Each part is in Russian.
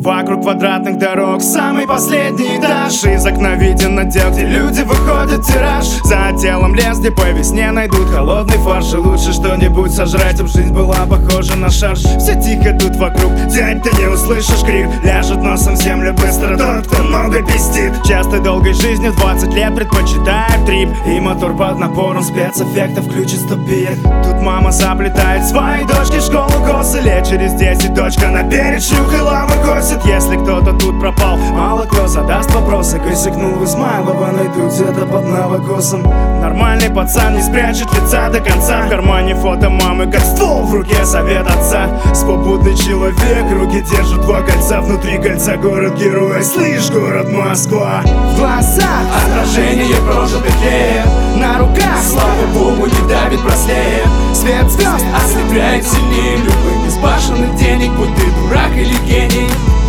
Вокруг квадратных дорог самый последний этаж. Из окна виден отдел, где люди выходят в тираж. За отделом лес, где по весне найдут холодный фарш. И лучше что-нибудь сожрать, чтоб жизнь была похожа на шарш. Все тихо тут вокруг, дядь, ты не услышишь крик. Ляжет носом в землю быстро тот, кто много пиздит. Часто долгой жизнью 20 лет предпочитает трип. И мотор под напором спецэффектов ключит ступит. Тут мама заплетает своей дочке в школу косы. Лет через 10 дочка наперед шлюхой лавы косит. Если кто-то тут пропал, мало кто задаст вопросы. Косякнул в Измайлово, найду где-то под Новокосом. Нормальный пацан не спрячет лица до конца. В кармане фото мамы, как ствол в руке совет отца. Свободный человек, руки держат два кольца. Внутри кольца город-герой, слышь, город Москва. В глазах отражение прожитых лет. На руках, слава богу, не давит браслет. Свет звезд ослепляет сильнее любых безбашенных денег. Будь ты дурак или гений.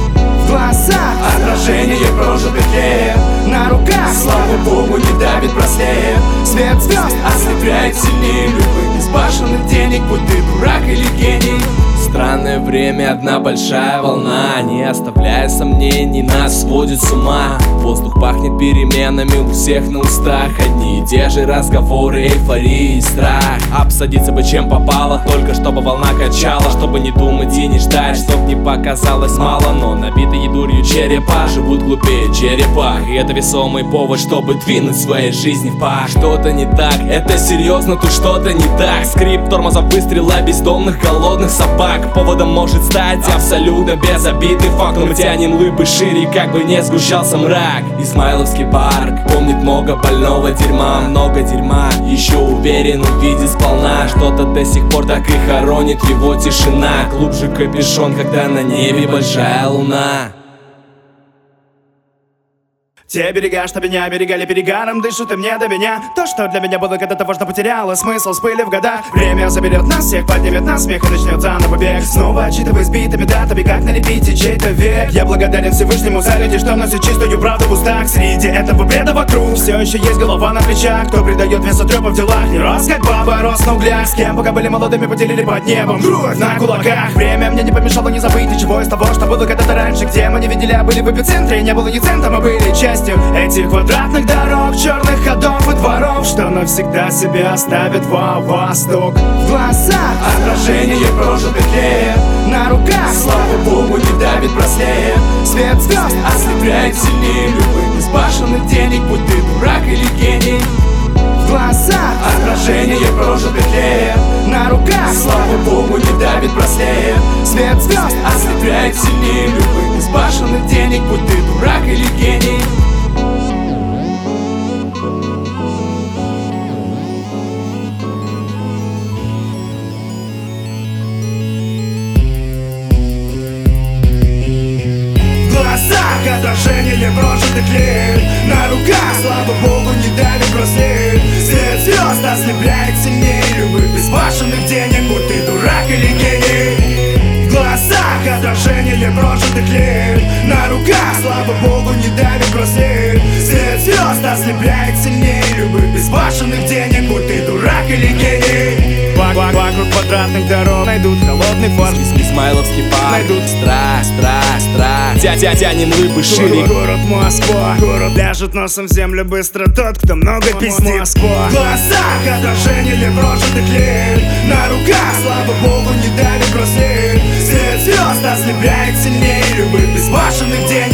В глазах отражение прожитых лет. На руках, слава богу, не давит браслет. Свет звезд ослепляет сильнее любых безбашенных денег. Будь ты дурак или гений. Странное время, одна большая волна, не оставляя сомнений, нас сводит с ума. Воздух пахнет переменами, у всех на устах одни и те же разговоры, эйфория и страх. Обсадиться бы чем попало, только чтобы волна качала. Чтобы не думать и не ждать, чтоб не показалось мало. Но набитые дурью черепа живут глупее черепах. И это весомый повод, чтобы двинуть своей жизни в пах. Что-то не так, это серьезно, тут что-то не так. Скрип тормоза, выстрела бездомных голодных собак. Поводом может стать абсолютно безобидный факт. Но мы тянем лыбы шире, как бы не сгущался мрак. Измайловский парк помнит много больного дерьма. Много дерьма, еще уверен, увидит сполна. Что-то до сих пор так и хоронит его тишина. Глубже капюшон, когда на небе большая луна. Те берега, что меня берегали перегаром, дышат и мне до меня. То, что для меня было когда-то важно, потеряло смысл, спылив в годах. Время заберет нас всех, поднимет нас смех и начнет заново бег. Снова отчитывая сбитыми датами, как налепить и чей-то век. Я благодарен Всевышнему за людей, что носит чистую правду в устах. Среди этого бреда вокруг все еще есть голова на плечах. Кто придает вес трёпа в делах, не рос как баба, рос на углях. С кем пока были молодыми, поделили под небом кровь на кулаках. Время мне не помешало не забыть ничего из того, что было когда-то раньше. Где мы не видели, а были в эпицентре. Не было ни цента, мы были частью этих квадратных дорог, черных ходов и дворов, что навсегда себе оставит восток. В глазах отражение прожитых лет. На руках, слава богу, не давит браслет. Свет звезд ослепляет сильнее любых безбашенных денег. Будь ты дурак или гений. В глазах отражение прожитых лет. На руках, слава богу, не давит браслет. Свет звезд ослепляет сильнее любых безбашенных денег. Будь ты дурак или гений. Отражение прожитых лет. На руках, слава богу, не давит браслет. Свет звезд ослепляет сильнее любых безбашенных денег. Будь ты дурак или гений. В глазах отражение прожитых лет. На руках, слава богу, не давит браслет. Свет звезд ослепляет сильнее любых безбашенных денег. Будь ты дурак или гений. Вокруг квадратных дорог найдут холодный фарш. Измайловский парк найдут страх. Тянем лыбы шире. Город Москва. Город ляжет носом в землю быстро тот, кто много пиздит. Москва. В глазах отражение прожитых лет. На руках, слава богу, не давит браслет. Свет звезд ослепляет сильнее любых безбашенных денег.